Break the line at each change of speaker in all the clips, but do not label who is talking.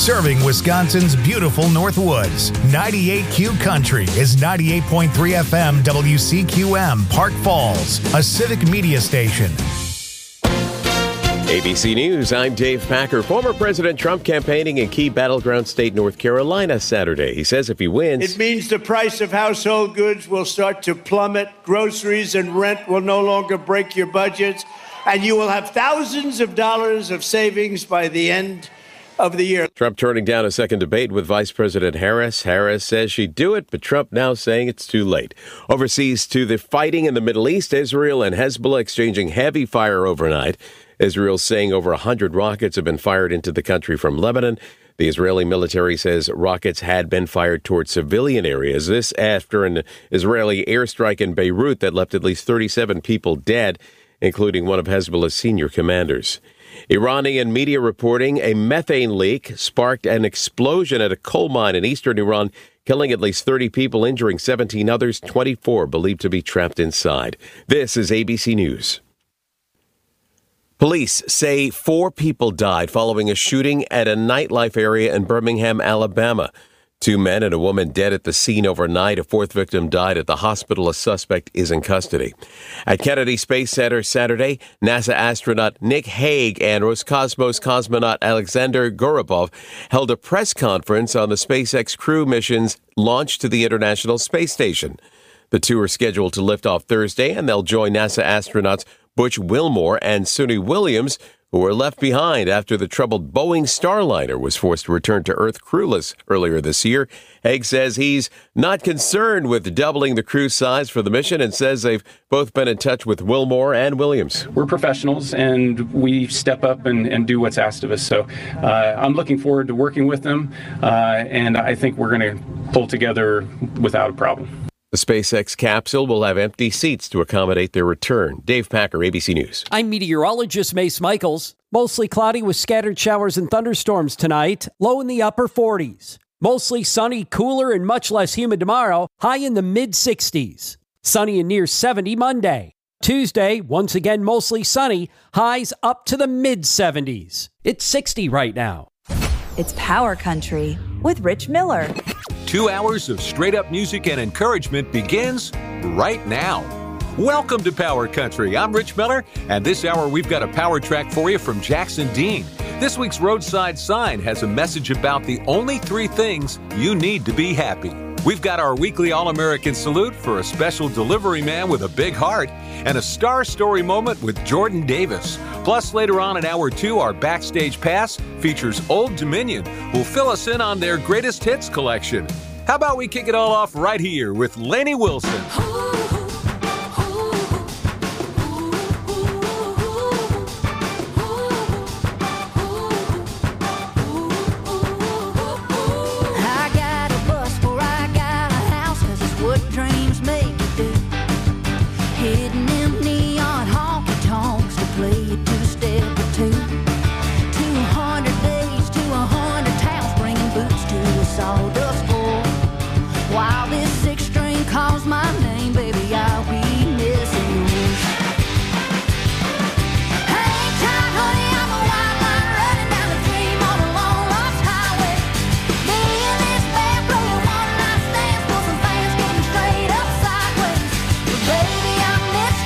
serving Wisconsin's beautiful Northwoods. 98Q Country is 98.3 FM WCQM, Park Falls, a civic media station.
ABC News, I'm Dave Packer. Former President Trump campaigning in key battleground state North Carolina Saturday. He says if he wins,
it means the price of household goods will start to plummet. Groceries and rent will no longer break your budgets. And you will have thousands of dollars of savings by the end of the year.
Trump turning down a second debate with Vice President Harris. Harris says she'd do it, but Trump now saying it's too late. Overseas to the fighting in the Middle East, Israel and Hezbollah exchanging heavy fire overnight. Israel saying over 100 rockets have been fired into the country from Lebanon. The Israeli military says rockets had been fired towards civilian areas. This after an Israeli airstrike in Beirut that left at least 37 people dead, including one of Hezbollah's senior commanders. Iranian media reporting a methane leak sparked an explosion at a coal mine in eastern Iran, killing at least 30 people, injuring 17 others, 24 believed to be trapped inside. This is ABC News. Police say 4 people died following a shooting at a nightlife area in Birmingham, Alabama. 2 men and a woman dead at the scene overnight. A 4th victim died at the hospital. A suspect is in custody. At Kennedy Space Center Saturday, NASA astronaut Nick Hague and Roscosmos cosmonaut Alexander Gorbov held a press conference on the SpaceX Crew mission's launch to the International Space Station. The two are scheduled to lift off Thursday, and they'll join NASA astronauts Butch Wilmore and Suni Williams, who were left behind after the troubled Boeing Starliner was forced to return to Earth crewless earlier this year. Hague says he's not concerned with doubling the crew size for the mission and says they've both been in touch with Wilmore and Williams.
We're professionals, and we step up and do what's asked of us. So I'm looking forward to working with them, and I think we're going to pull together without a problem.
The SpaceX capsule will have empty seats to accommodate their return. Dave Packer, ABC News.
I'm meteorologist Mace Michaels. Mostly cloudy with scattered showers and thunderstorms tonight. Low in the upper 40s. Mostly sunny, cooler, and much less humid tomorrow. High in the mid-60s. Sunny and near 70 Monday. Tuesday, once again mostly sunny. Highs up to the mid-70s. It's 60 right now.
It's Power Country with Rich Miller.
2 hours of straight-up music and encouragement begins right now. Welcome to Power Country. I'm Rich Miller, and this hour we've got a power track for you from Jackson Dean. This week's roadside sign has a message about the only 3 things you need to be happy. We've got our weekly All-American salute for a special delivery man with a big heart and a star story moment with Jordan Davis. Plus, later on in Hour 2, our Backstage Pass features Old Dominion, who'll fill us in on their greatest hits collection. How about we kick it all off right here with Lainey Wilson?
Baby, I miss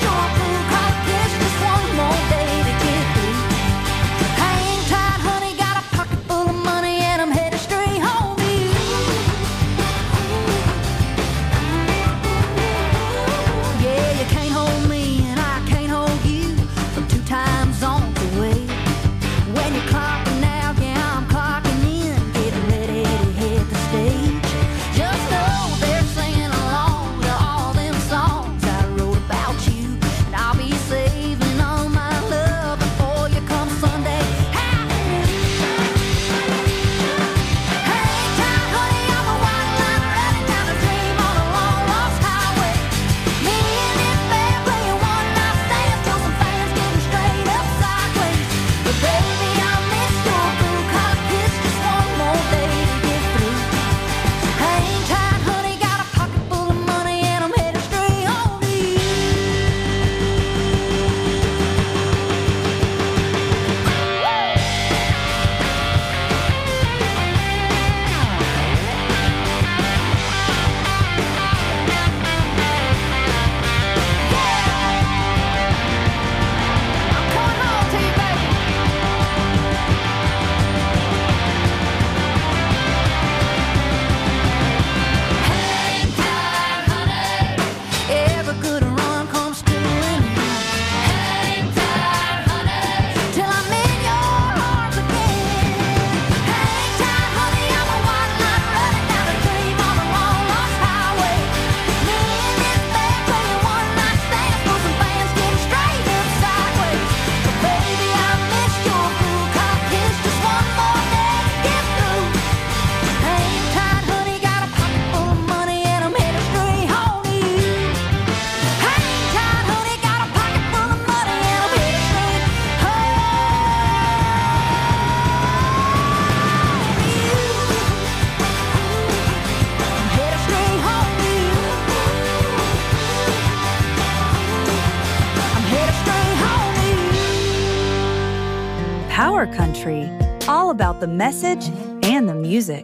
Power Country, all about the message and the music.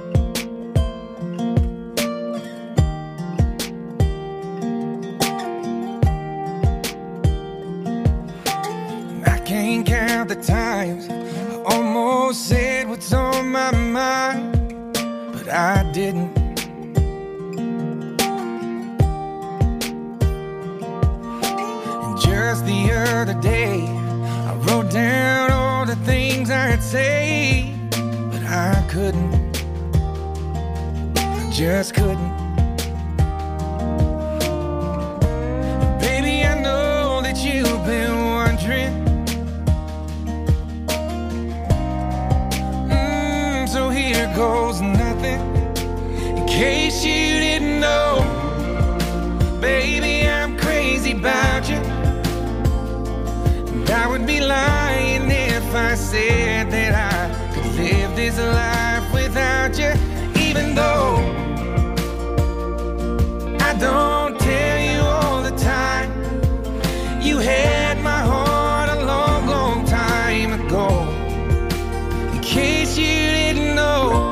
I can't count the times I almost said what's on my mind, but I didn't. And just the other day, I wrote down all the things I'd say, but I couldn't. I just couldn't. Baby, I know that you've been wondering. So here goes nothing. In case you didn't know, baby, I'm crazy about you. And I would be lying if I said that I could live this life without you. Even though I don't tell you all the time, you had my heart a long, long time ago. In case you didn't know.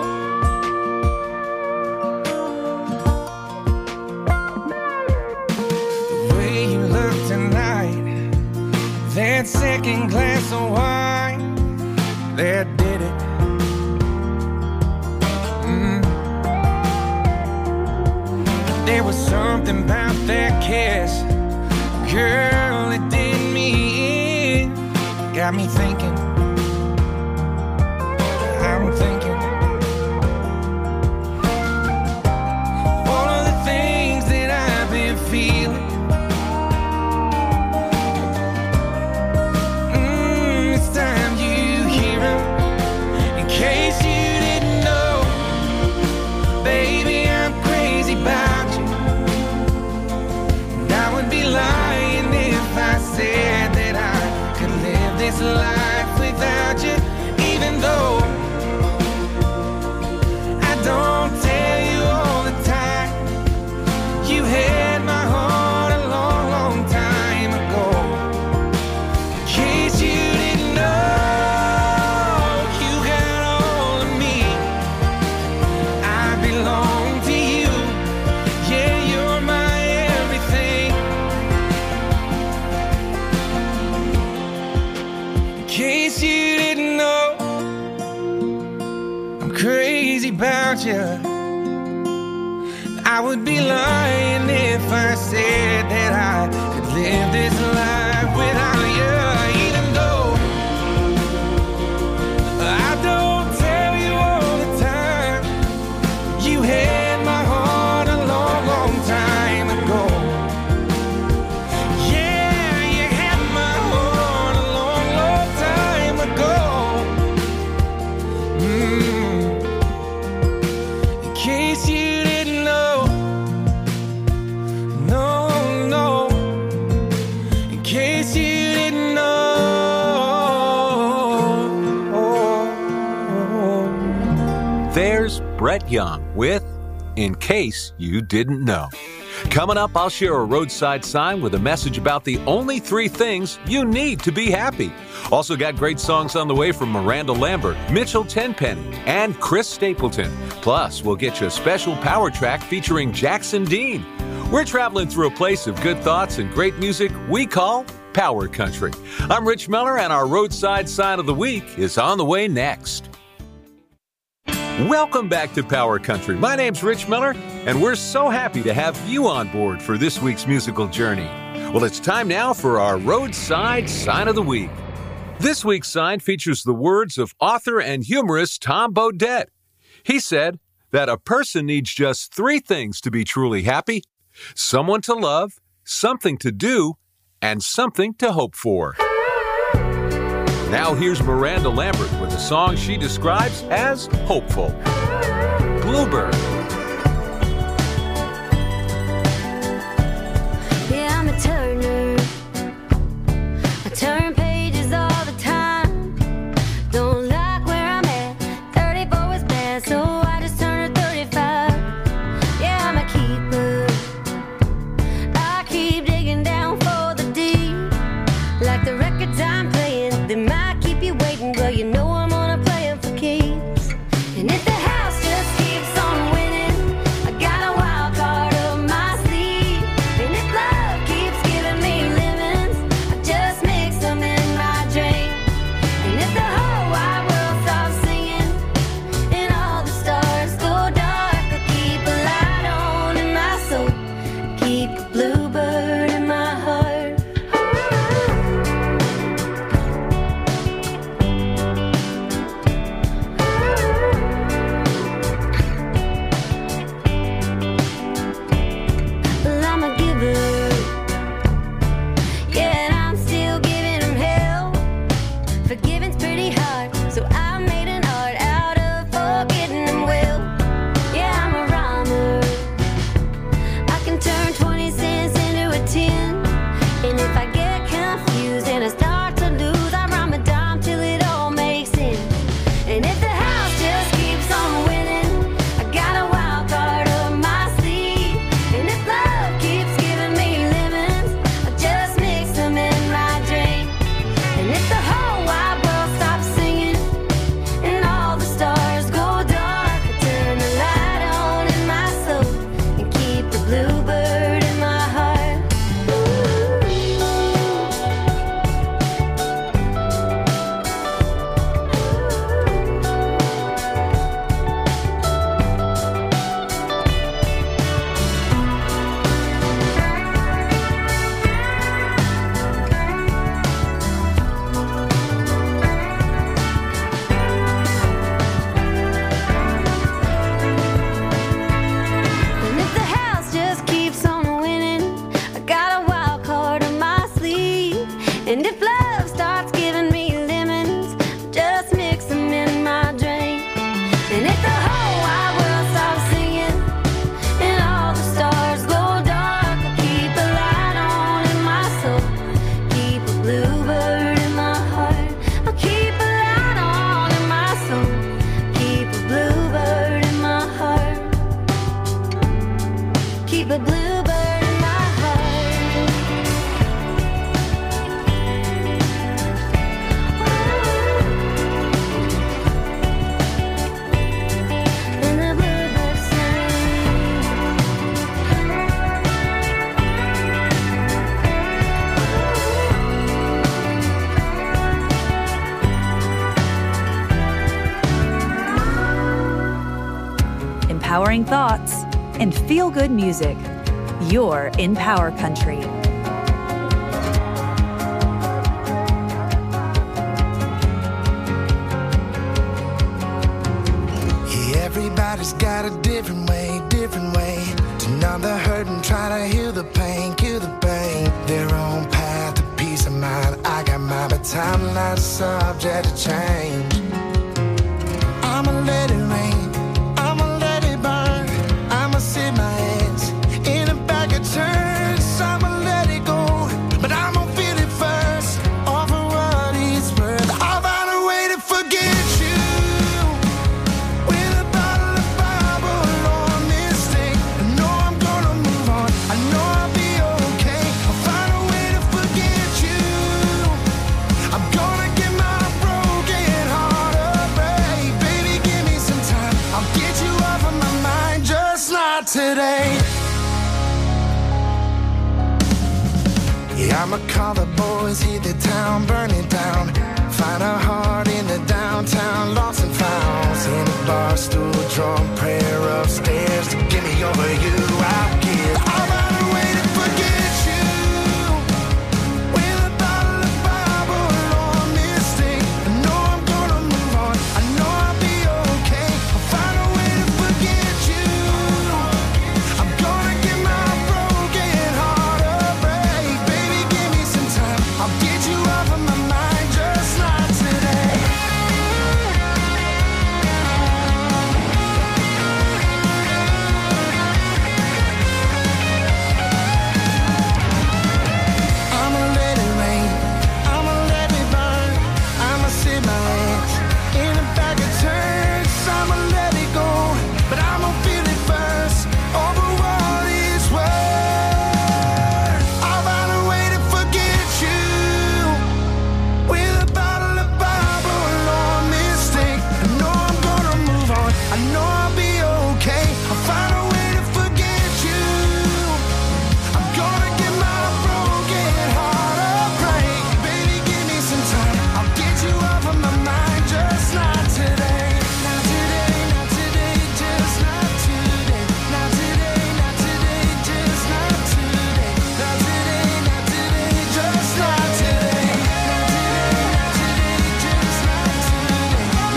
The way you look tonight, that second glass of wine, that did it. There was something about that kiss, girl, it did me in. Got me thinking, I'm thinking all of the things that I've been feeling. It's time you hear them. In case you didn't know, baby, I'm crazy about you. And I would be lying if I said that I could live this life without you. Even though I don't tell you all the time, you had my heart a long, long time ago. In case you didn't know, you got all of me. I belong to you. Yeah, you're my everything. In case you didn't know, I'm crazy about you. I would be lying if I said that I could live this life without you. Even though I don't tell you all the time, you had my heart a long, long time ago. Yeah, you had my heart a long, long time ago. In case you didn't know, no, no. In case you didn't know.
There's Brett Young with In Case You Didn't Know. Coming up, I'll share a roadside sign with a message about the only 3 things you need to be happy. Also got great songs on the way from Miranda Lambert, Mitchell Tenpenny, and Chris Stapleton. Plus, we'll get you a special power track featuring Jackson Dean. We're traveling through a place of good thoughts and great music we call Power Country. I'm Rich Miller, and our roadside sign of the week is on the way next. Welcome back to Power Country. My name's Rich Miller, and we're so happy to have you on board for this week's musical journey. Well, it's time now for our roadside sign of the week. This week's sign features the words of author and humorist Tom Bodett. He said that a person needs just 3 things to be truly happy: someone to love, something to do, and something to hope for. Now here's Miranda Lambert with a song she describes as hopeful. Bluebird.
Yeah, I'm a turner. I turn pages all the time. Don't like where I'm at. 34 was bad, so I just turned 35. Yeah, I'm a keeper. I keep digging down for the deep. Like the records I'm playing, they might keep you waiting, but And if love starts giving me lemons, just mix them in my drink. And if the whole wide world stops singing and all the stars go dark, I'll keep a light on in my soul, keep a bluebird in my heart. I'll keep a light on in my soul, keep a bluebird in my heart, keep a bluebird.
Empowering thoughts and feel-good music. You're in Power Country.
Yeah, everybody's got a different way to numb the hurt and try to heal the pain, their own path to peace of mind. I got mine, but time not subject to change. I'ma let it rain, I'ma let it burn, I'ma sit my hands in a bag of turns, I'ma let it go, but I'm gonna feel it first, all for what it's worth. I'll find a way to forget you, with a bottle of Bible or a mistake. I know I'm gonna move on, I know I'll be okay. I'll find a way to forget you, I'm gonna get my broken heart a break. Baby, give me some time, I'll get you off of my mind, just not today. Yeah, I'ma call the boys, hit the town, burn it down. Find a heart in the downtown, lost and found. In a bar stool, drum, prayer upstairs to get me over you. I'll find a way to forget you, with a bottle of Bible or a mistake. I know I'm gonna move on, I know I'll be okay. I'll find a way to forget you, I'm gonna get my broken heart a break. Baby, give me some time, I'll get you off of my mind, just not today. I'ma let it rain, I'ma let it burn, I'ma sit my hands in a bag of turns, I'ma let it go, but I'ma feel it first, over what it's worth. I'll find a way to forget you, with a bottle of Bible or a mistake. I know I'm gonna move on, I know I'll be okay. I'll find a way to forget you, I'm gonna get my broken heart a break. Baby, give me some time, I'll get you off of my mind, just not today. Not today, not today, just not today. Not today, not today, just not today. Not today, not today, just not today. Not today, not today, just not today. Not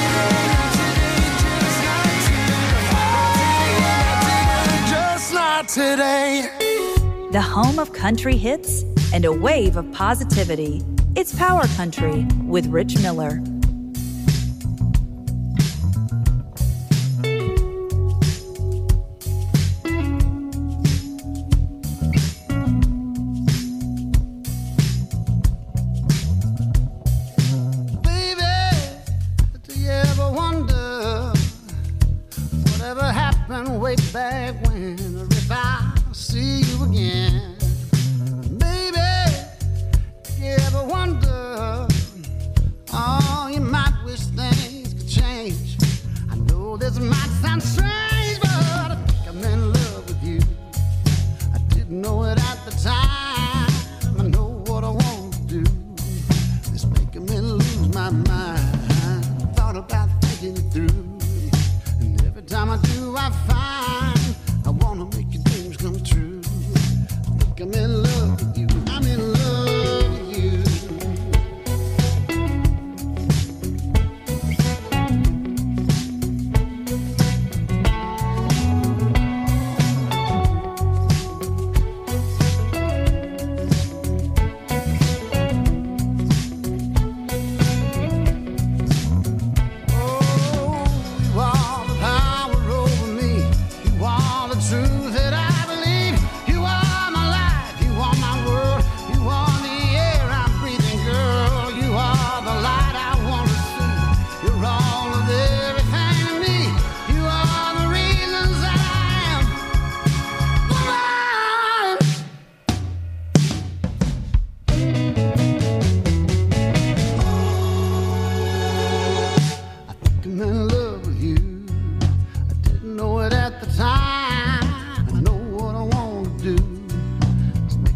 today, just not today.
The home of country hits and a wave of positivity. It's Power Country with Rich Miller.
Baby, do you ever wonder whatever happened way back when, or if I see you again? Baby, do you ever wonder, oh, you might wish things could change. I know this might sound strange, but I think I'm in love with you. I didn't know it at the time, I know what I want to do. It's making me lose my mind. Thought about thinking it through, and every time I do, I find I wanna make your dreams come true. I think I'm in love with you, I'm in love with you.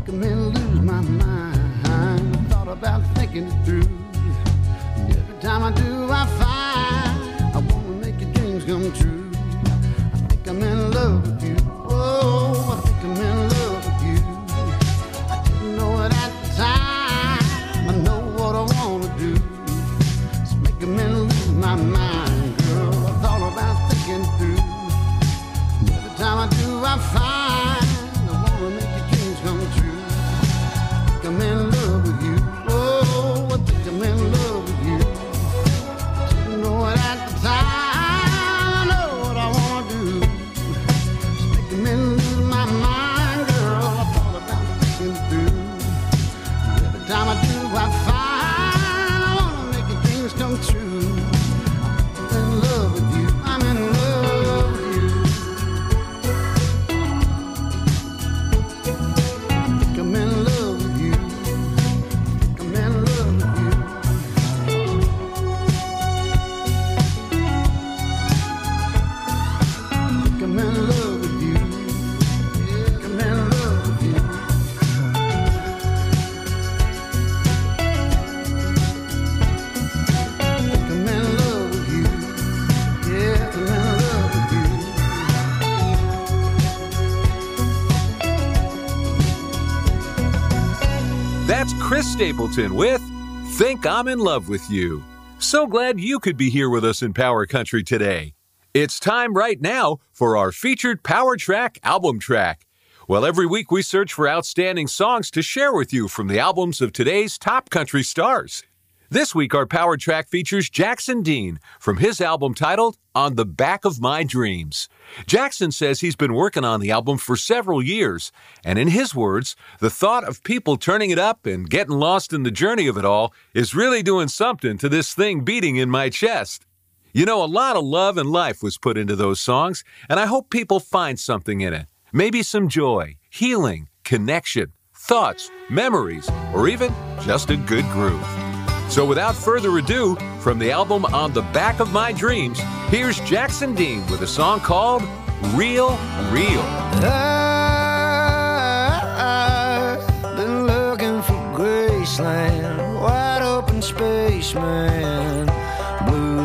I'm in lose my mind. I thought about thinking it through. And every time I do, I find I want to make your dreams come true. I think I'm in love with you. Oh, I think I'm in love with you. I didn't know it at the time. I know what I want to do. It's making me lose my mind, girl. I thought about thinking it through. And every time I do, I find I want to make your dreams come true. I think I'm in love with you. Oh, I think I'm in love with you. Didn't know it at the time. I know what I want to do. It's making me lose my mind, girl. I thought about thinking through. And every time I do, I find I want to make your dreams come true. I'm in love with you. I'm in love with you. I think I'm in love with you. I think I'm in love with you. I think I'm in love with you. Yeah, I'm in love with you. I think I'm in love with you. Yeah, I'm in love with you.
That's Chris Stapleton with Think I'm in Love with You. So glad you could be here with us in Power Country today. It's time right now for our featured Power Track album track. Well, every week we search for outstanding songs to share with you from the albums of today's top country stars. This week our Power Track features Jackson Dean from his album titled On the Back of My Dreams. Jackson says he's been working on the album for several years, and in his words, the thought of people turning it up and getting lost in the journey of it all is really doing something to this thing beating in my chest. You know, a lot of love and life was put into those songs, and I hope people find something in it. Maybe some joy, healing, connection, thoughts, memories, or even just a good groove. So without further ado, from the album On the Back of My Dreams, here's Jackson Dean with a song called Real, Real.
I've been looking for Graceland, wide open space, man, blue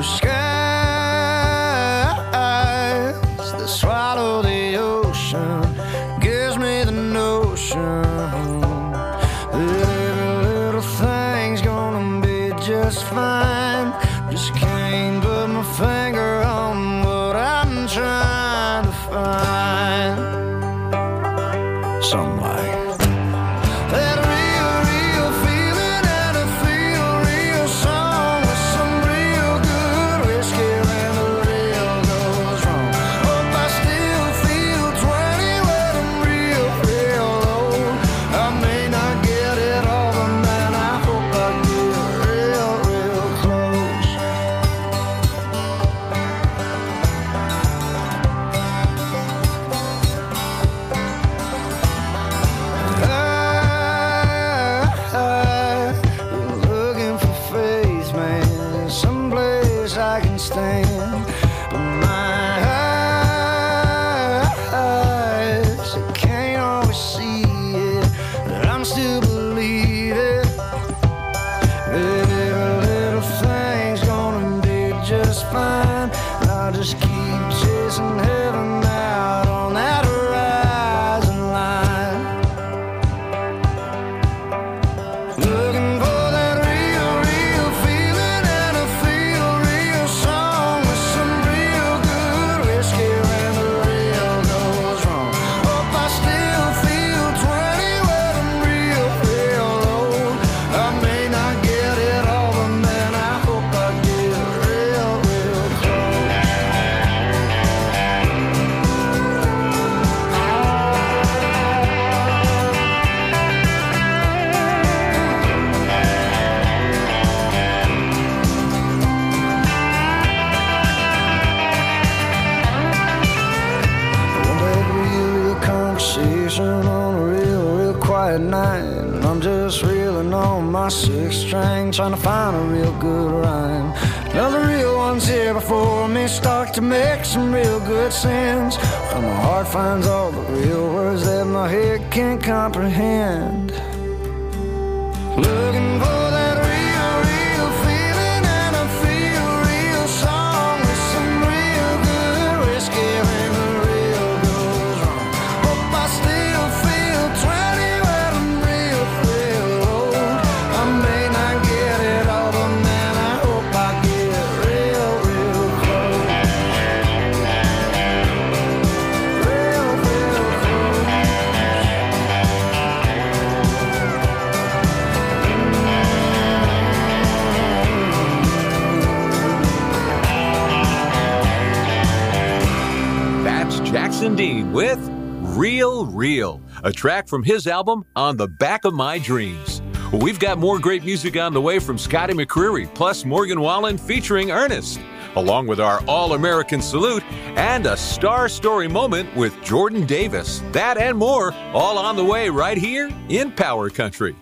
skies that swallow the ocean, gives me the notion that every little thing's gonna be just fine. Just can't put my finger on what I'm trying to find. Something like that real, real feeling and a feel real song with some real good whiskey when the real goes wrong. Hope I still feel 20 when I'm real, real old. I may not get it all, but man, I hope I get real, real close. I've been looking for faith, man, someplace I can stand, but my eyes, I can't always see it, but I'm still believing that every little thing's gonna be just fine. I'll just keep chasing heaven out on that horizon line. Looking for that real, real feeling and a feel real song with some real good whiskey when the real goes wrong. Hope I still feel 20 when I'm real, real
I'm just reeling on my sixth string, trying to find a real good rhyme. Now the real ones here before me start to make some real good sense, when my heart finds all the real words that my head can't comprehend. Looking for that real, real feeling, and I feel a real song with some real good whiskey when the real goes wrong. Hope I still feel 20 when I'm real old. I may not get it all, but man, I hope I get real close. Real close.
That's Jackson Dean with Real Real, a track from his album On the Back of My Dreams. We've got more great music on the way from Scotty McCreery, plus Morgan Wallen featuring Ernest, along with our All-American Salute and a Star Story moment with Jordan Davis. That and more, all on the way right here in Power Country.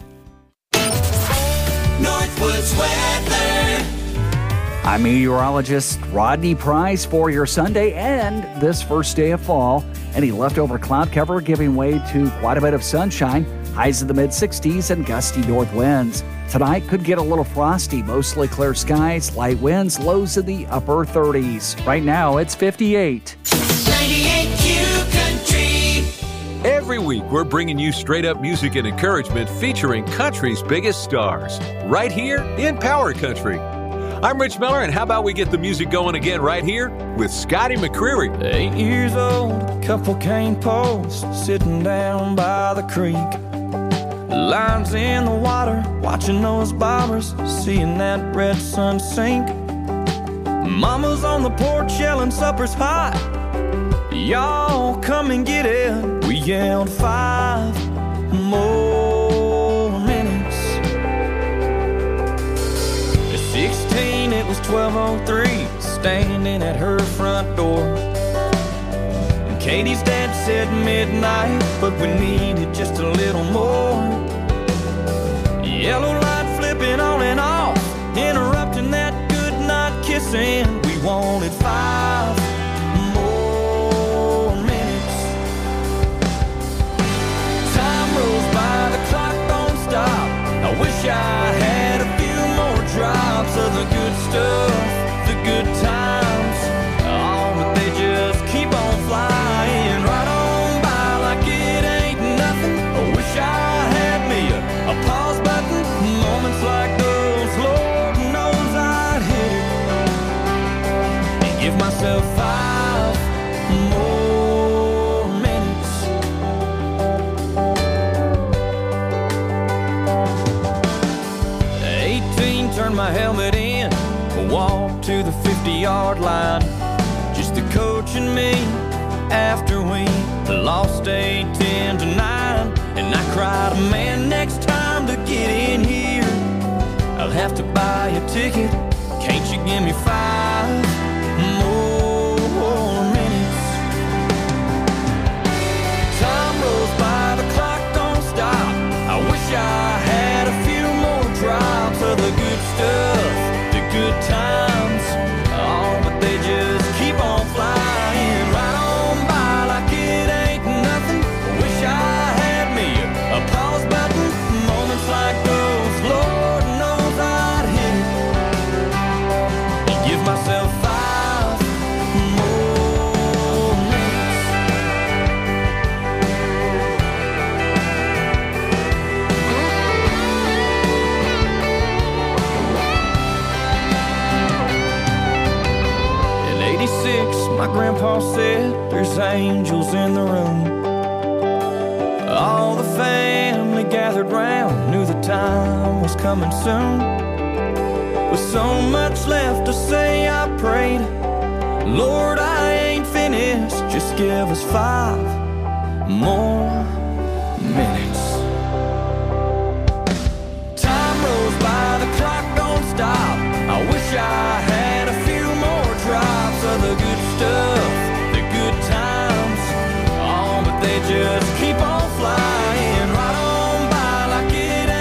Northwoods weather.
I'm meteorologist Rodney Price for your Sunday and this first day of fall. Any leftover cloud cover giving way to quite a bit of sunshine. Highs in the mid-60s and gusty north winds. Tonight could get a little frosty, mostly clear skies, light winds, lows in the upper 30s. Right now, it's 58.
98Q Country.
Every week, we're bringing you straight-up music and encouragement featuring country's biggest stars, right here in Power Country. I'm Rich Miller, and how about we get the music going again right here with Scotty McCreery.
8 years old, a couple cane posts, sitting down by the creek. Lines in the water, watching those bobbers, seeing that red sun sink. Mama's on the porch yelling supper's hot. Y'all come and get it. We yelled 5 more minutes. At 16, it was 12:03, standing at her front door. And Katie's dad said midnight, but we needed just a little more. Yellow light flipping on and off, interrupting that good night kissing. We wanted 5 more minutes. Time rolls by, the clock don't stop. I wish I had a few more drops of the good stuff, the good times. Oh, but they just keep on flying right on by like it ain't nothing. I wish I had me a pause button. Moments like those, Lord knows I'd hit it and give myself 5 more minutes. 18, turned my helmet in, walked to the 50-yard line. Just the coach and me after we lost 8-10-9. And I cried, man, next time to get in here, I'll have to buy a ticket. Can't you give me 5 more minutes? Time rolls by, the clock don't stop. I wish I had a few more drops of the good stuff, the good times. Oh, but they just keep on flying right on by like it ain't nothing. Wish I had me a pause button. Moments like those, Lord knows I'd hit it and give myself 5 more minutes. In 86, my grandpa said there's angels in the room. All the family gathered round, knew the time was coming soon. With so much left to say, I prayed, Lord, I ain't finished, just give us 5 more minutes. Time rolls by, the clock don't stop. I wish I had a few more drops of the good stuff, the good times. Oh, but they just keep on flying right on by like it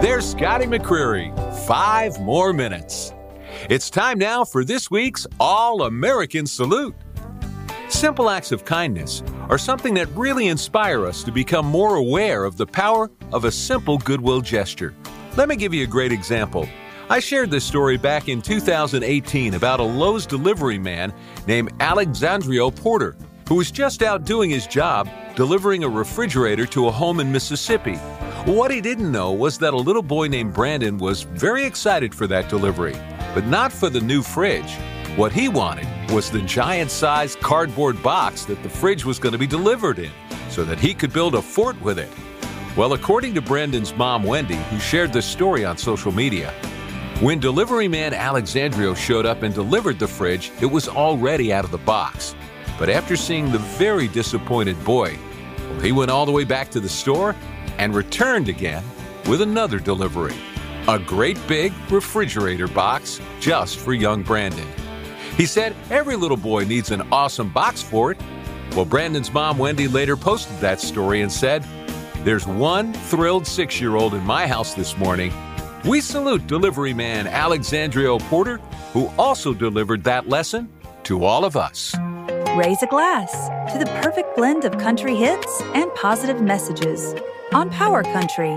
There's Scotty McCreery. 5 more minutes. It's time now for this week's All-American Salute. Simple acts of kindness are something that really inspire us to become more aware of the power of a simple goodwill gesture. Let me give you a great example. I shared this story back in 2018 about a Lowe's delivery man named Alexandrio Porter, who was just out doing his job delivering a refrigerator to a home in Mississippi. What he didn't know was that a little boy named Brandon was very excited for that delivery, but not for the new fridge. What he wanted was the giant-sized cardboard box that the fridge was going to be delivered in, so that he could build a fort with it. Well, according to Brandon's mom, Wendy, who shared this story on social media, when delivery man Alexandrio showed up and delivered the fridge, it was already out of the box. But after seeing the very disappointed boy, well, he went all the way back to the store and returned again with another delivery. A great big refrigerator box just for young Brandon. He said every little boy needs an awesome box for it. Well, Brandon's mom, Wendy, later posted that story and said, "There's one thrilled 6-year-old in my house this morning. We salute delivery man Alexandrio Porter, who also delivered that lesson to all of us."
Raise a glass to the perfect blend of country hits and positive messages on Power Country.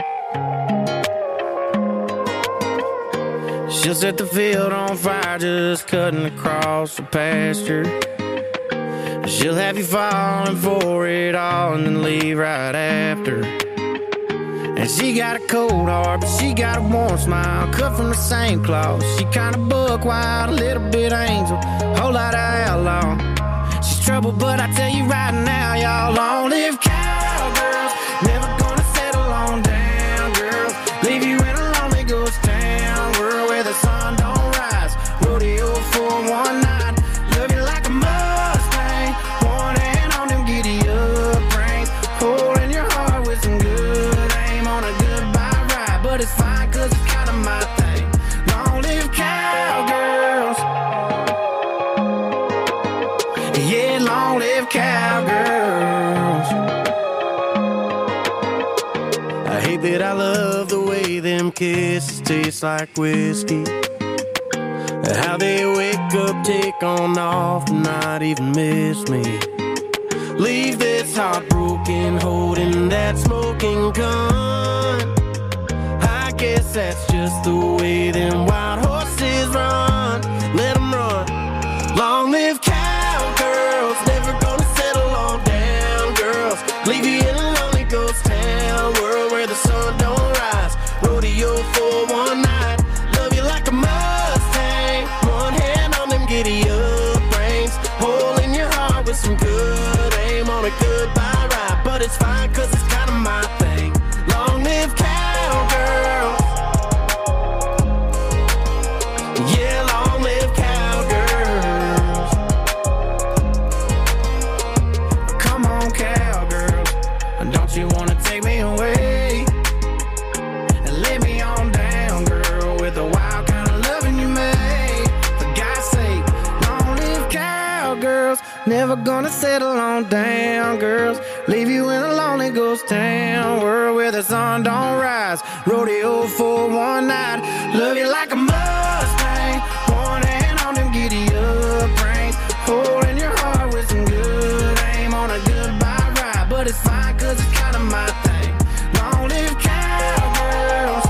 She'll set the field on fire just cutting across the pasture. She'll have you falling for it all and then leave right after. And she got a cold heart, but she got a warm smile, cut from the same cloth. She kinda buck wild, a little bit angel, whole lot of outlaw. She's trouble, but I tell you right now, y'all, long live cowgirls. Never gonna settle on down, girls. Leave you in a lonely ghost town, world where the sun don't rise. Rodeo for one night, love you like a Mustang. One hand on them giddy up reins, hole in your heart with some good aim on a goodbye ride. But it's fine, cause it's kinda my thing. Long live cowgirls. Yeah, long live cowgirls. I hate that I love the way them kisses taste like whiskey. How they wake up, take on off, and not even miss me. Leave this heart broken, holding that smoking gun. I guess that's just the way them wild horses run. Let them run. Long live cowgirls, never gonna settle on down, girls. Leave you in a lonely ghost town, world where the sun don't rise. Rodeo for one night, love you like a Mustang. One hand on them giddy up reins, hole in your heart with some good aim on a goodbye ride. But it's fine, cause it's kinda my thing. Long live cowgirls. Yeah, long live cowgirls. Come on, cowgirls, don't you wanna take me away and lay me on down, girl, with the wild kind of loving you made. For God's sake, long live cowgirls. Never gonna settle on down, girls. Leave you in a lonely ghost town, world where the sun don't rise. Rodeo for one night, love you like a Mustang. One hand on them giddy up reins, hole in your heart with some good aim on a goodbye ride. But it's fine, cause it's kinda my thing. Long live cowgirls.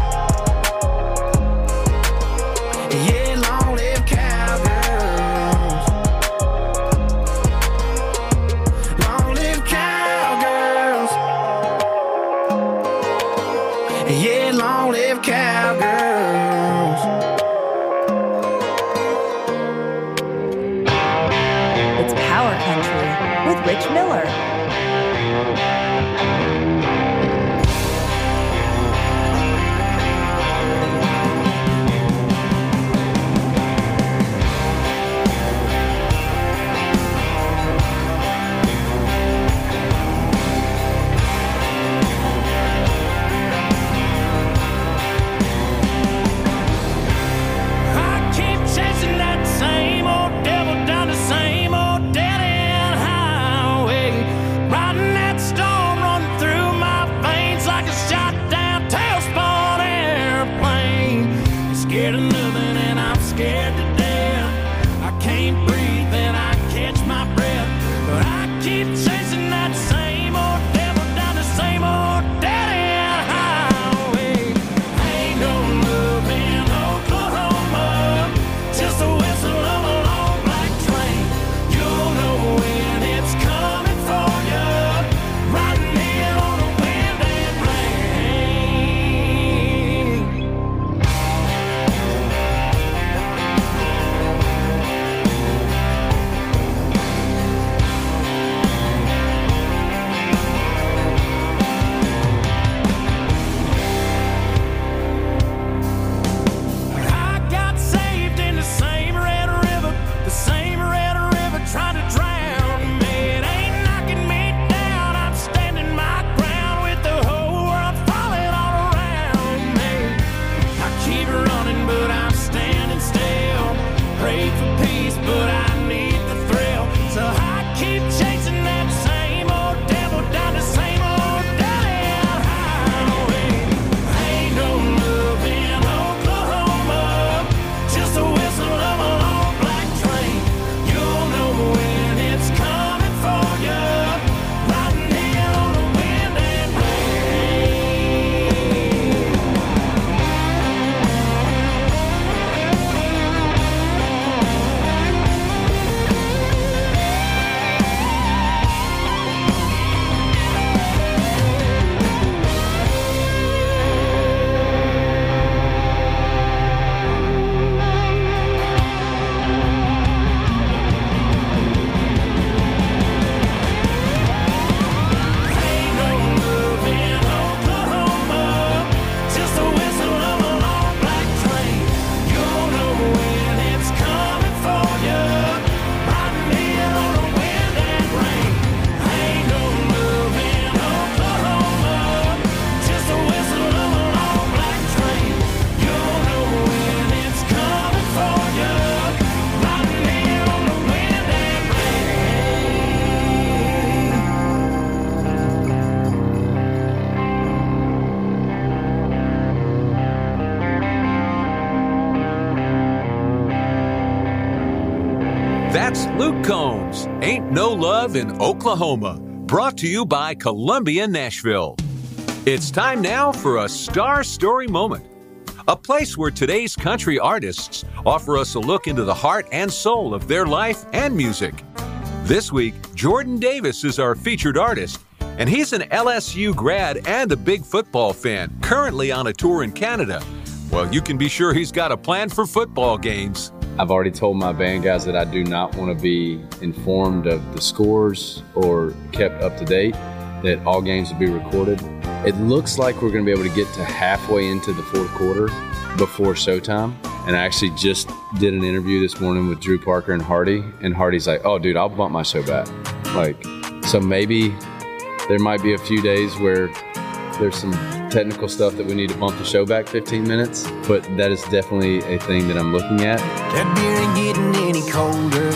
Yeah, long live cowgirls. Long live cowgirls. Yeah, long live cowgirls.
It's Power Country with Rich Miller.
That's Luke Combs, Ain't No Love in Oklahoma, brought to you by Columbia Nashville. It's time now for a Star Story Moment, a place where today's country artists offer us a look into the heart and soul of their life and music. This week, Jordan Davis is our featured artist, and he's an LSU grad and a big football fan, currently on a tour in Canada. Well, you can be sure he's got a plan for football games.
I've already told my band guys that I do not want to be informed of the scores or kept up to date, that all games will be recorded. It looks like we're going to be able to get to halfway into the fourth quarter before showtime. And I actually just did an interview this morning with Drew Parker and Hardy. And Hardy's like, oh, dude, I'll bump my show back. So maybe there might be a few days where there's some technical stuff that we need to bump the show back 15 minutes, but that is definitely a thing that I'm looking at.
That beer ain't getting any colder,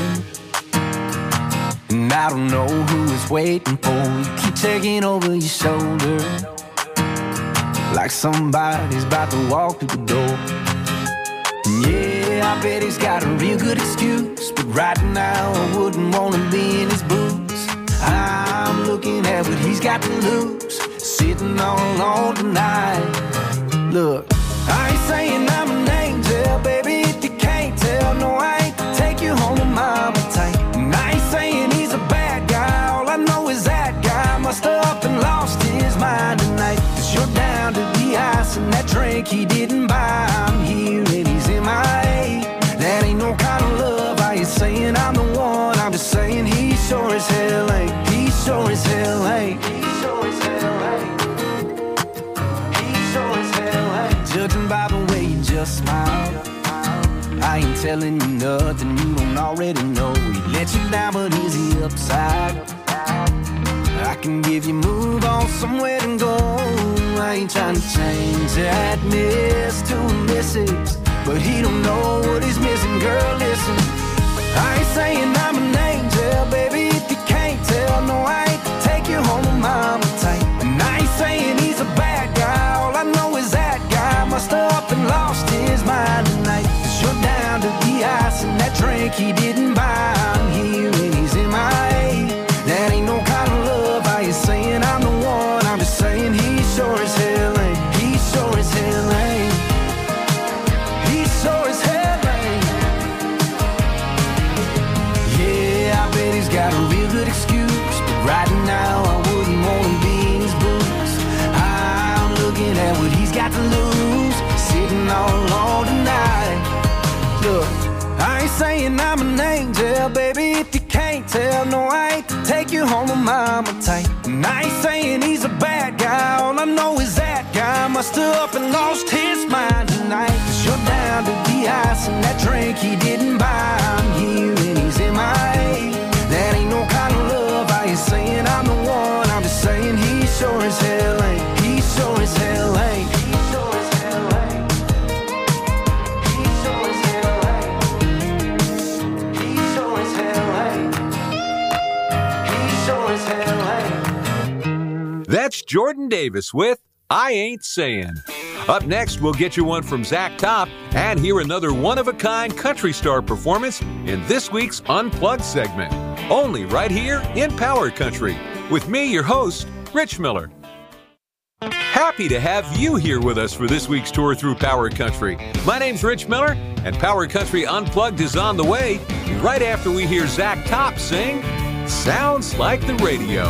and I don't know who is waiting for you. Keep taking over your shoulder, like somebody's about to walk through the door. Yeah, I bet he's got a real good excuse, but right now I wouldn't want to be in his boots. I'm looking at what he's got to lose, sitting all alone tonight. Look, I ain't saying I'm an angel, baby, if you can't tell. No, I ain't to take you home to mama tight. And I ain't saying he's a bad guy, all I know is that guy must have up and lost his mind tonight. 'Cause you're down to the ice and that drink he didn't buy. I'm here and he's MIA. That ain't no kind of love. I ain't saying I'm the one, I'm just saying he sure as hell ain't. He sure as hell ain't. He sure as hell ain't. He sure as hell ain't. Judging by the way you just smile, I ain't telling you nothing you don't already know. He let you down, but is he upside? I can give you move on somewhere and go. I ain't trying to change that miss to a misses, but he don't know what he's missing. Girl, listen, I ain't saying I'm an angel, baby, if you can't tell. No, I ain't to take you home to mama tight. And I ain't saying he's a bad guy, all I know is that guy must have up and lost his mind tonight. 'Cause you're down to the ice and that drink he didn't buy. I'm here and he's MIA. That ain't no kind of love. I ain't saying I'm the one, I'm just saying he sure as hell ain't. He sure as hell ain't. He sure as hell ain't. Yeah, I bet he's got a real good excuse, but right now I wouldn't want to be in his boots. I'm looking at what he's got to lose, sitting all alone tonight. Look, I ain't saying I'm an angel, baby, if you can't tell. No, I ain't to take you home to mama tight. And I ain't saying he's a bad guy, all I know is that guy must have up and lost his mind tonight. 'Cause you're down to the ice and that drink he didn't buy. I'm here and he's MIA. That ain't no kind of love. I ain't saying I'm the one, I'm just saying he sure as hell ain't. He sure as hell ain't. He sure as hell ain't. He sure as hell ain't. He sure as hell ain't. He sure as hell ain't.
That's Jordan Davis with I Ain't Saying. Up next, we'll get you one from Zach Top and hear another one-of-a-kind country star performance in this week's Unplugged segment. Only right here in Power Country. With me, your host, Rich Miller. Happy to have you here with us for this week's tour through Power Country. My name's Rich Miller, and Power Country Unplugged is on the way right after we hear Zach Top sing Sounds Like the Radio.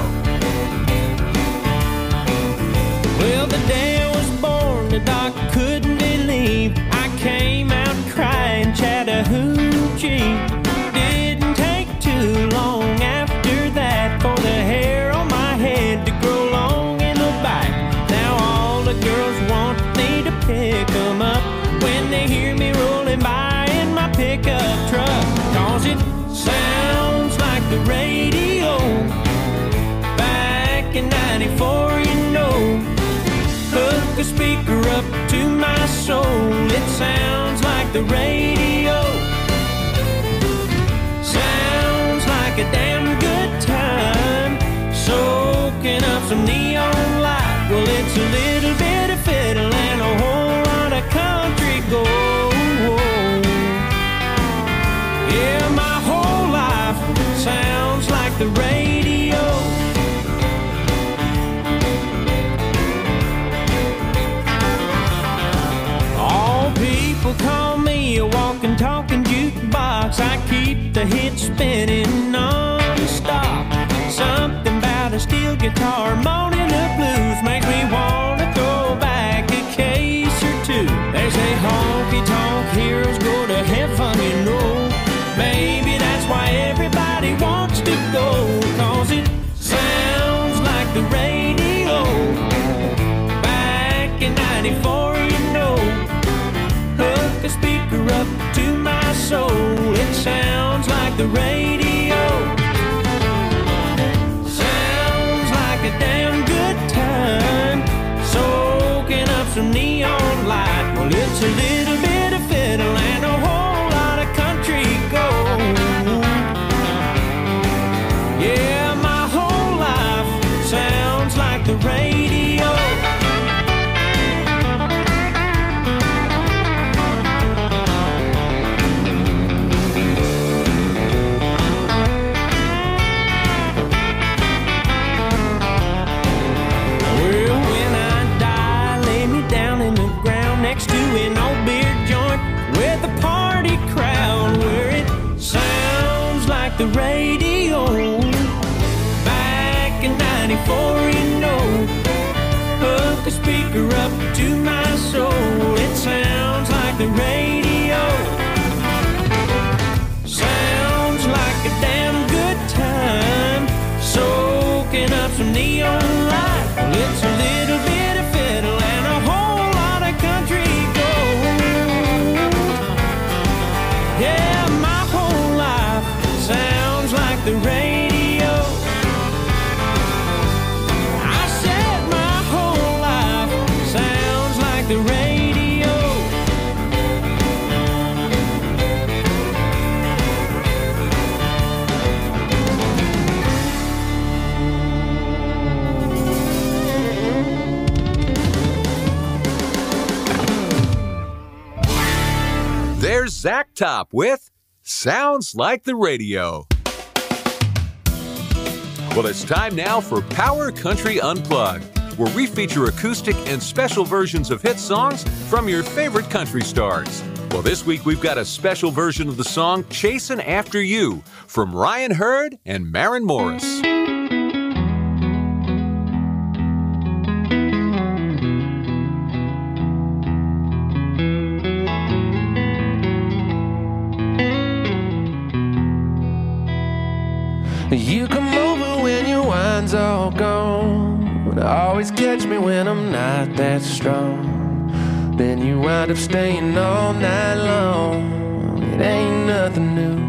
Well, the day I was born, the doc couldn't believe I came out crying Chattahoochee. Didn't take too long after that for the hair on my head to grow long in the back. Now all the girls want me to pick them up when they hear me rolling by in my pickup truck. 'Cause it sounds like the radio back in 94, you know. Hook a speaker up to my soul. It sounds like the radio. Sounds like a damn good time. Soaking up some neon light. Well, it's a little bit of fiddle and a whole lot of country gold. Yeah, my whole life
jukebox, I keep the hits spinning non-stop. Something about a steel guitar moaning the blues makes me wanna throw back a case or two. They say honky-tonk heroes go to heaven, you know. Maybe that's why everybody wants to go, 'cause it sounds like the radio. Back in 94, you know. Hook a speaker up to my soul. It sounds like the radio. Sounds like a damn good time. Soaking up some neon light. Well, it's a little bit of fiddle and a whole lot of country gold. Yeah, my whole life sounds like the radio. Well, when I die, lay me down in the ground next to an old beer joint with a party crowd where it sounds like the radio. Back in 94, you know. Hook a speaker up to my soul. It sounds like the radio. Sounds like a damn good time. Soaking up some neon light. Well, it's a little bit of fiddle and a whole lot of country gold. Yeah, my whole life sounds like the radio. I said my whole life sounds like the radio.
There's Zach Top with Sounds Like the Radio. Well, it's time now for Power Country Unplugged, where we feature acoustic and special versions of hit songs from your favorite country stars. Well, this week we've got a special version of the song Chasing After You from Ryan Hurd and Maren Morris.
You come over when your wine's all gone. Always catch me when I'm not that strong. Then you wind up staying all night long. It ain't nothing new.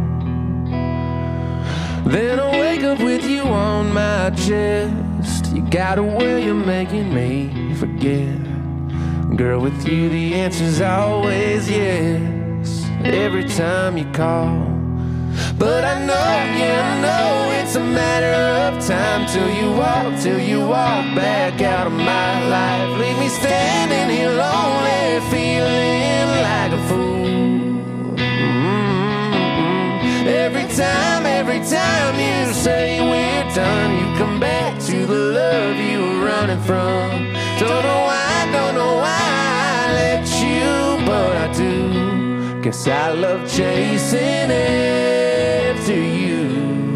Then I wake up with you on my chest. You got a way of making me forget. Girl, with you the answer's always yes. Every time you call. But I know, yeah, I know it's a matter of time till you walk back out of my life. Leave me standing here lonely, feeling like a fool. Every time you say we're done, you come back to the love you were running from. Don't know why I let you, but I do. Guess I love chasing after you.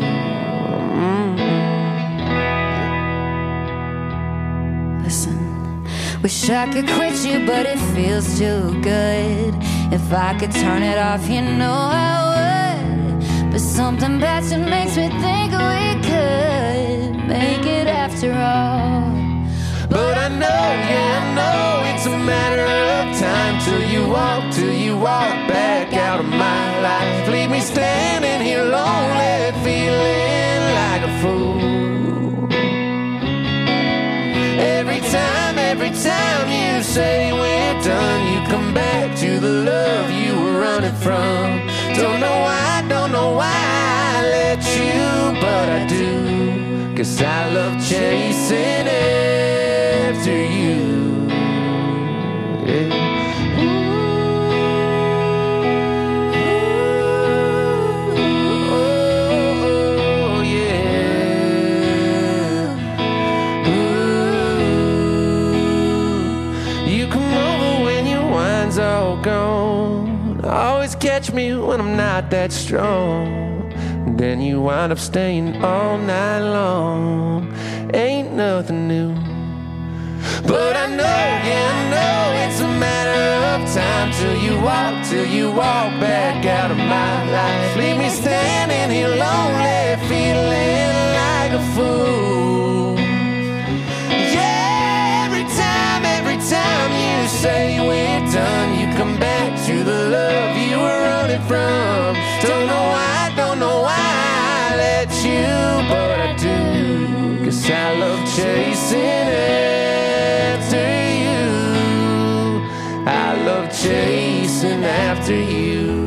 Listen, wish I could quit you, but it feels too good. If I could turn it off, you know I would. But something about you makes me think we could make it after all.
But I know, yeah, I know it's a matter of time till you walk back out of my life. Leave me standing here lonely, feeling like a fool. Every time you say we're done, you come back to the love you were running from. Don't know why I let you, but I do. 'Cause I love chasing after you. Yeah. Gone.
Always catch me when I'm not that strong. Then you wind up staying all night long. Ain't nothing new. But I know, yeah, I know it's a matter of time till you walk back out of my life. Leave me standing here lonely, feeling like a fool. Yeah, every time you say we're done, you come back to the love you were running from. Don't know why I let you, but I do, 'cause I love chasing after you. I love chasing after you.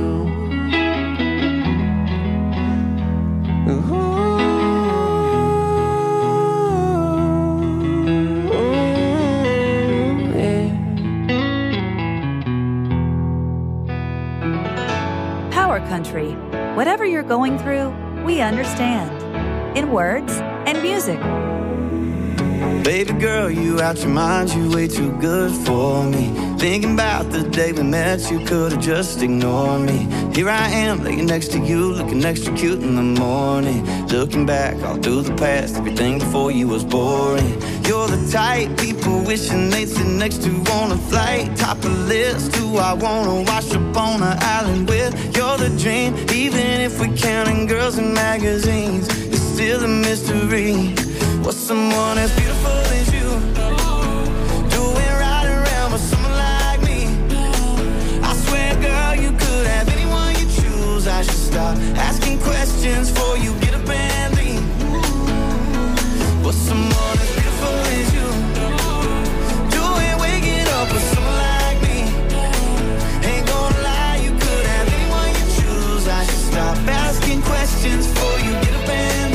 Power Country. Whatever you're going through, we understand. In words and music.
Baby girl, you out your mind, you way too good for me. Thinking about the day we met, you could've just ignored me. Here I am, laying next to you, looking extra cute in the morning. Looking back all through the past, everything before you was boring. You're the type people wishing they'd sit next to on a flight. Top of the list, who I wanna wash up on an island with. You're the dream, even if we're counting girls in magazines. It's still a mystery. What's someone as beautiful as you doing right around with someone like me? I swear, girl, you could have anyone you choose. I should stop asking questions before you get up and leave. What's someone as beautiful as you doing, waking up with someone like me? Ain't gonna lie, you could have anyone you choose. I should stop asking questions before you get up and leave.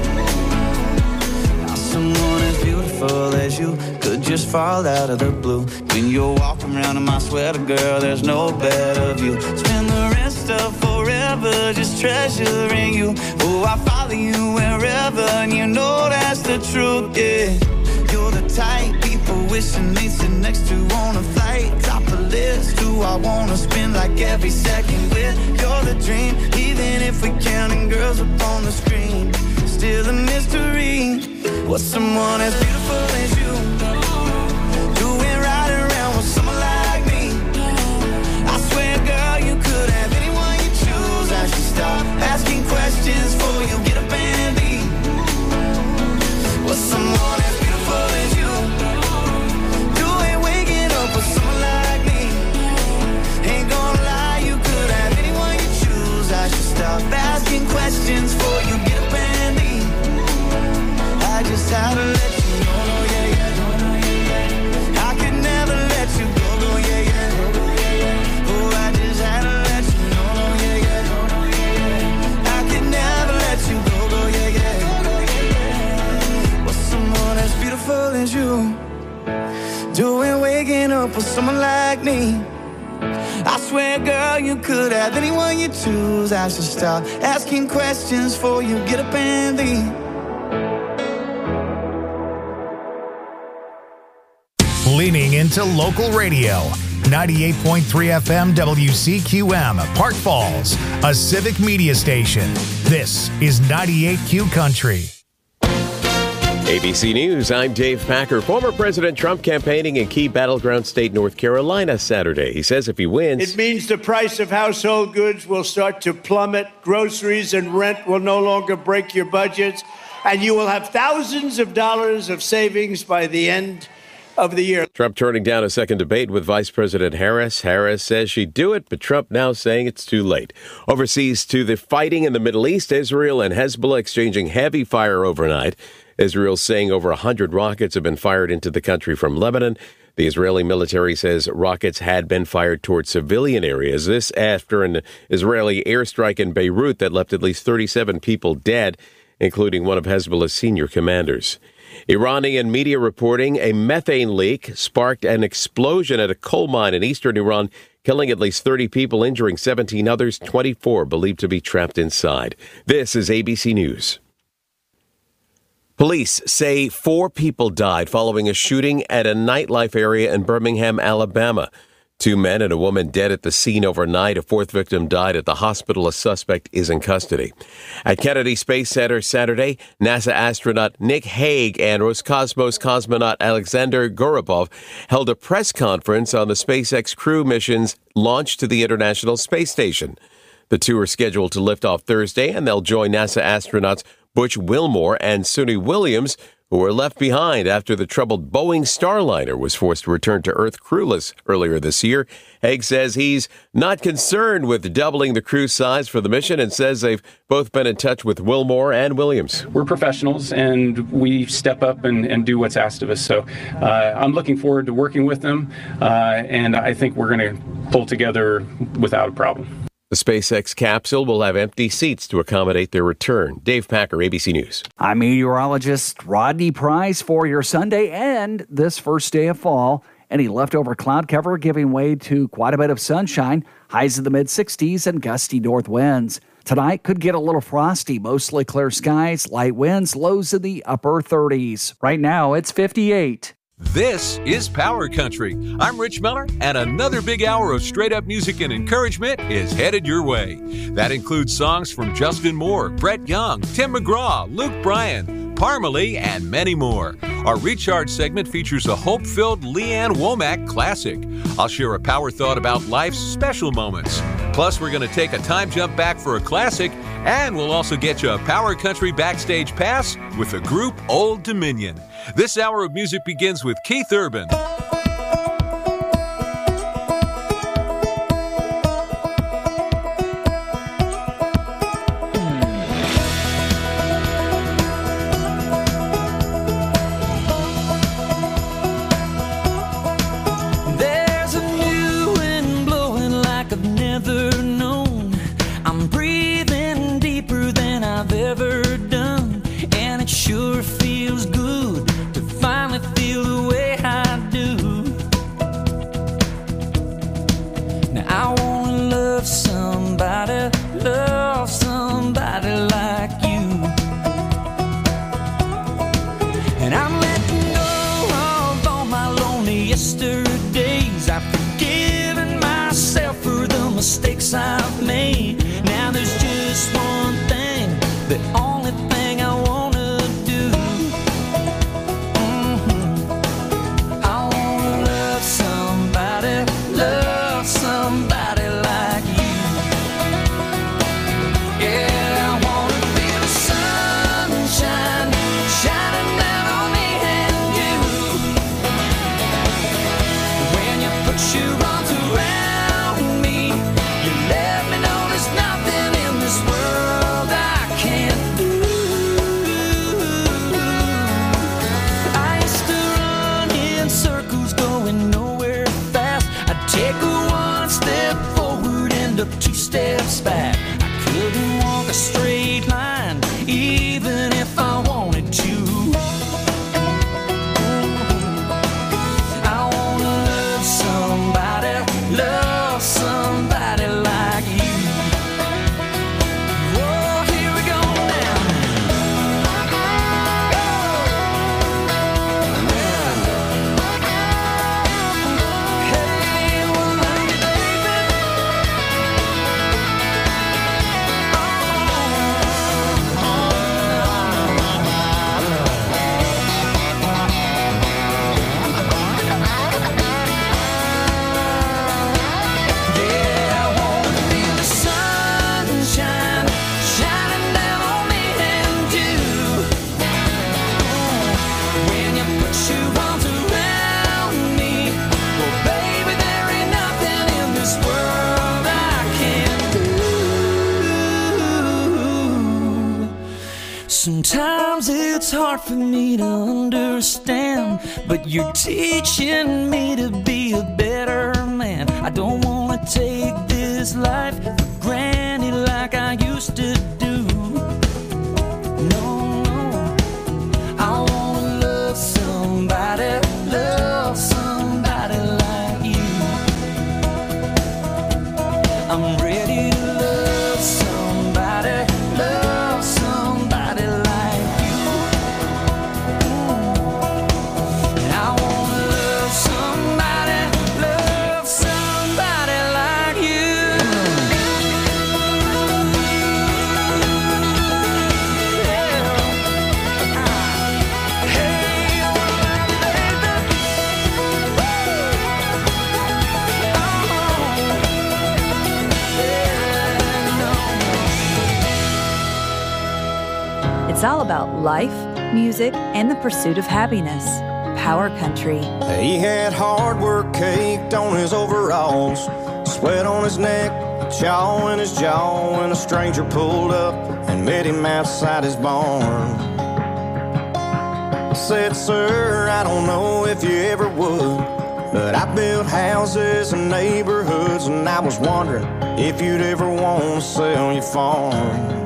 Someone as beautiful as you could just fall out of the blue. When you're walking around in my sweater, girl, there's no better view. Spend the rest of forever just treasuring you. Oh, I follow you wherever, and you know that's the truth, yeah. You're the type people wishing they sit next to on a flight. Top of the list, who I wanna spend like every second with. You're the dream, even if we're counting girls up on the screen. Still a mystery. What's someone as beautiful as you doing right around with someone like me? I swear, girl, you could have anyone you choose. I should stop asking questions before you get up and leave. What's someone as beautiful as you doing, waking up with someone like me? Ain't gonna lie, you could have anyone you choose. I should stop asking questions before you get up and leave. I just had to let you know, yeah, yeah. I could never let you go, yeah, yeah. Oh, I just had to let you know, yeah, yeah. I could never let you go, yeah, yeah. What's someone as beautiful as you doing, waking up with someone like me? I swear, girl, you could have anyone you choose. I should stop asking questions before you get up and leave.
Leaning into local radio. 98.3 FM WCQM, Park Falls, a civic media station. This is 98Q Country.
ABC News, I'm Dave Packer. Former President Trump campaigning in key battleground state North Carolina Saturday. He says if he wins...
It means the price of household goods will start to plummet. Groceries and rent will no longer break your budgets. And you will have thousands of dollars of savings by the end of the year.
Trump turning down a second debate with Vice President Harris. Harris says she'd do it, but Trump now saying it's too late. Overseas to the fighting in the Middle East, Israel and Hezbollah exchanging heavy fire overnight. Israel saying over 100 rockets have been fired into the country from Lebanon. The Israeli military says rockets had been fired towards civilian areas. This after an Israeli airstrike in Beirut that left at least 37 people dead, including one of Hezbollah's senior commanders. Iranian media reporting a methane leak sparked an explosion at a coal mine in eastern Iran, killing at least 30 people, injuring 17 others, 24 believed to be trapped inside. This is ABC News. Police say 4 people died following a shooting at a nightlife area in Birmingham, Alabama. 2 men and a woman dead at the scene overnight. A 4th victim died at the hospital. A suspect is in custody. At Kennedy Space Center Saturday, NASA astronaut Nick Hague and Roscosmos cosmonaut Alexander Gorbov held a press conference on the SpaceX Crew mission's launch to the International Space Station. The two are scheduled to lift off Thursday, and they'll join NASA astronauts Butch Wilmore and Suni Williams, who were left behind after the troubled Boeing Starliner was forced to return to Earth crewless earlier this year. Hague says he's not concerned with doubling the crew size for the mission and says they've both been in touch with Wilmore and Williams.
We're professionals, and we step up and do what's asked of us. So I'm looking forward to working with them, and I think we're going to pull together without a problem.
The SpaceX capsule will have empty seats to accommodate their return. Dave Packer, ABC News.
I'm meteorologist Rodney Price for your Sunday and this first day of fall. Any leftover cloud cover giving way to quite a bit of sunshine, highs in the mid-60s and gusty north winds. Tonight could get a little frosty, mostly clear skies, light winds, lows in the upper 30s. Right now, it's 58.
This is Power Country. I'm Rich Miller, and another big hour of straight-up music and encouragement is headed your way. That includes songs from Justin Moore, Brett Young, Tim McGraw, Luke Bryan, Parmalee, and many more. Our Recharge segment features a hope-filled Leanne Womack classic. I'll share a power thought about life's special moments. Plus, we're going to take a time jump back for a classic, and we'll also get you a Power Country backstage pass with the group Old Dominion. This hour of music begins with Keith Urban.
There's a new wind blowing like I've never known. I'm breathing deeper than I've ever done, and it sure feels good to finally feel the way I do. Now I wanna love somebody like you. And I'm letting go of all my lonely yesterdays. I've forgiven myself for the mistakes I've made. Now there's just one thing, the only thing I wanna do. I wanna love somebody like you. Yeah, I wanna feel the sunshine shining down on me and you. When you put your arms around me, you let me know there's nothing in this world I can't do. I used to run in circles going nowhere fast. I'd take one step forward, end up 2 steps back. I couldn't walk a straight line, even if I wanted to. I wanna love somebody like you. Whoa, here we go now. Hey, well, love you, baby. Yeah, I wanna feel the sunshine shining down on me and you. When you put your arms around me, well, baby, there ain't nothing in this world I can't do. Sometimes it's hard for me to understand, but you're teaching me to be a better man. I don't wanna take this life for granted like I used to do. No, I wanna love somebody like you. I'm ready to love somebody like you. And I wanna love somebody like you.
It's all about life, music, and the pursuit of happiness. Power Country.
He had hard work caked on his overalls, sweat on his neck, chaw in his jaw, when a stranger pulled up and met him outside his barn. Said, sir, I don't know if you ever would, but I built houses and neighborhoods, and I was wondering if you'd ever want to sell your farm.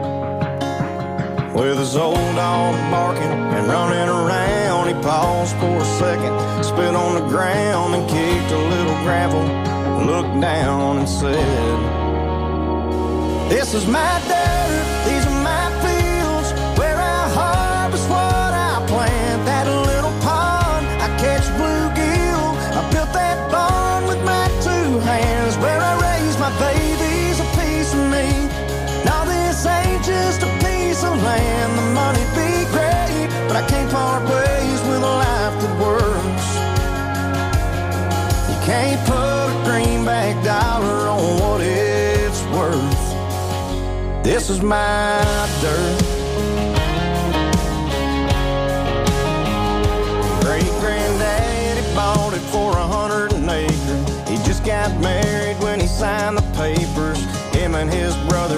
With his old dog barking and running around, he paused for a second, spit on the ground and kicked a little gravel, looked down and said, this is my dirt, these are my fields, where I harvest what I plant. That little pond, I catch bluegill, I built that barn with my 2 hands, where I raise my babies, a piece of me. Now this ain't just a piece of land, the money'd be great, but I can't part ways with a life that works. You can't put a greenback dollar on what it's worth. This is my dirt. Great-granddaddy bought it for 100 an acre. He just got married when he signed the papers. Him and his brother